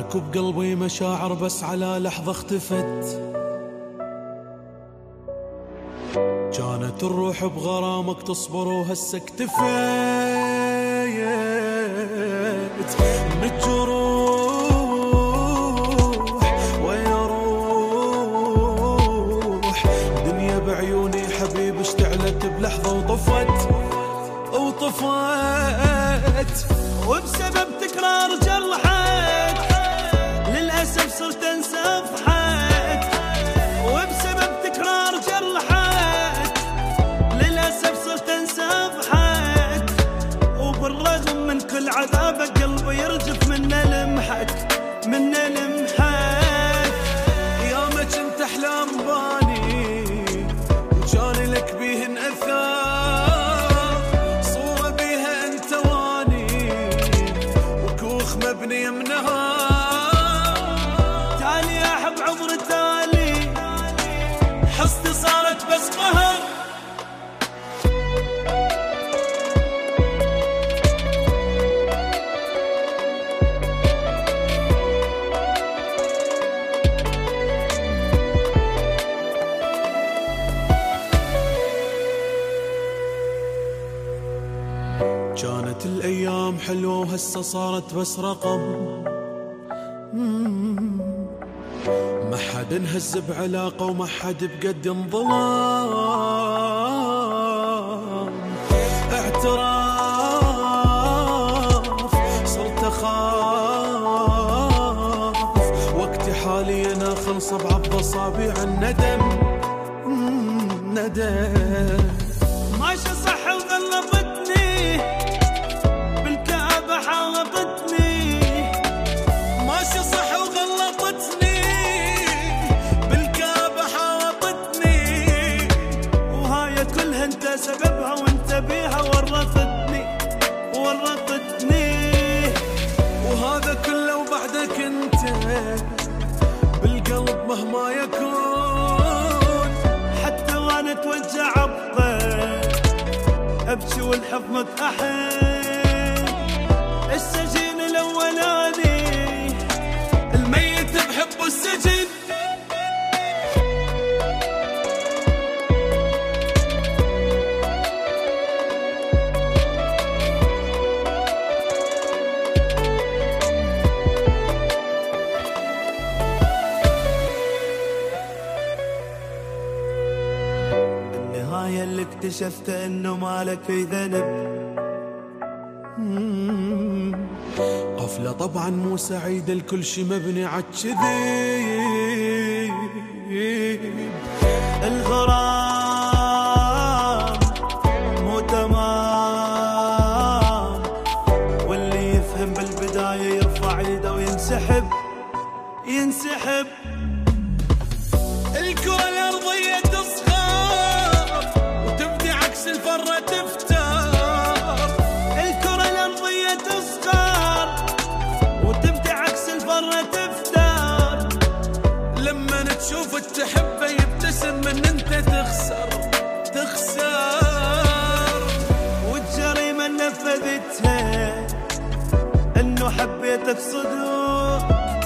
معاك وبقلبي مشاعر بس على لحظة اختفت. كانت الروح بغرامك تصبر وهسه اكتفيت من الجروح ويا روح. دنيا بعيوني حبيب اشتعلت بلحظة وطفت وبسبب تكرار جرحك للأسف صرت انسى افحك. وبسبب تكرار جرحك للأسف صرت انسى افحك. وبالرغم من كل عذابك قلبي يرجف من لمحك ياما كنت احلام باني وجاني لك بيهن اثار. صورة بيها انت واني وكوخ مبني منها. تالي احب عمر تالي حصتي صارت بس قهر. كانت الأيام حلوة وهسه صارت بس رقم. ما حد انهز بعلاقة وما حد بقد انظلام. اعتراف صرت أخاف وقتي حاليا خلص بعض أصابع الندم. ماشي صح وغلبتني بالكعبة حاوطتني. ماشي صح وغلطتني بالكعبة حاوطتني. وهاي كلها انت سببها وانت بيها ورطتني. وهذا كله وبعدك انت بالقلب مهما يكون. حتى وانا اتوجع ابكي والحضنك احن. السجين الاولاني الميت بحب السجن. بالنهاية اللي اكتشفت انه مالك في ذنب. قفلة طبعا مو سعيدة الكل شي مبني عالكذب. الغرام مو تمام واللي يفهم بالبداية يرفع ايده وينسحب. الكرة الأرضية تصغر وتبدي عكس الفرة تفتر. الكرة الأرضية تصغر وتبدي عكس الفرة تفتر. لما تشوف تحبه يبتسم من انت تخسر. والجريمة نفذتها انه حبيتك صدق.